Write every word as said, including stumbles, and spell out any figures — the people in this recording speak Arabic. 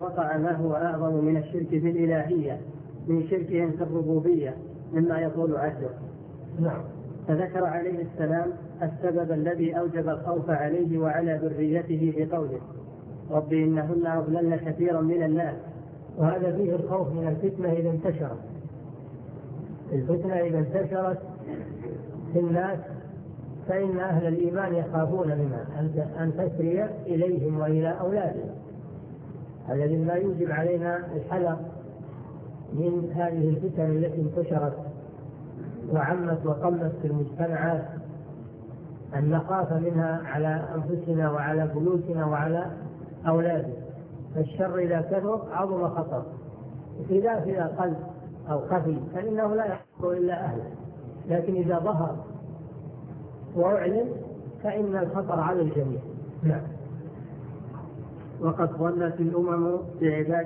وقع ما هو أعظم من الشرك في الإلهية من شركهم في الربوبية مما يطول عده. نعم. فذكر عليه السلام السبب الذي أوجب الخوف عليه وعلى ذريته بقوله رب إنهن أضللن كثيرا من الناس. وهذا فيه الخوف من الفتنة إذا انتشرت. الفتنة إذا انتشرت في الناس فإن أهل الإيمان يخافون منها أن تسري إليهم وإلى أولادهم. هذا مما يوجب علينا الحذر من هذه الفتن التي انتشرت وعمت وقمت في المجتمعات، أن نخاف منها على أنفسنا وعلى بيوتنا وعلى أولادنا. فالشر إذا كثر عظم خطر، إذا في قلب أو خفي فإنه لا يحصل إلا أهله، لكن إذا ظهر وأعلن فإن الخطر على الجميع. وقد ظلت الأمم بعبادة